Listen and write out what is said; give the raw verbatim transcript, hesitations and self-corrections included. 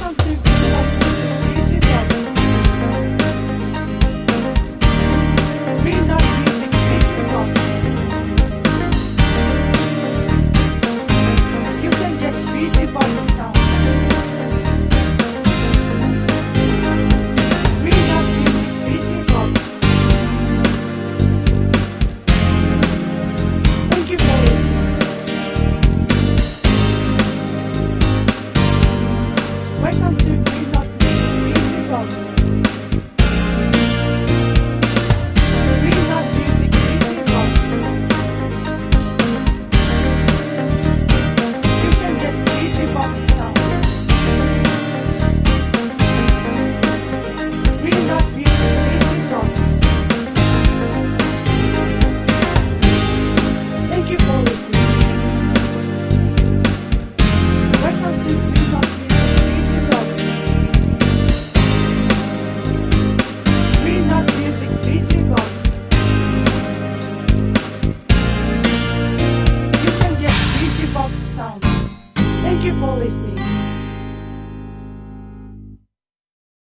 Welcome to Green Dot Music D J Box. You can get D J Box sound. Green Dot Music D J Box. Thank you for listening. Welcome to Green Dot Music D J Box. Green Dot Music D J Box. You can get D J Box sound. Green Dot Music D J Box. Thank you for listening. Welcome to Green Dot Music D J Box. Green Dot Music D J Box. You can get D J Box sound. Thank you for listening.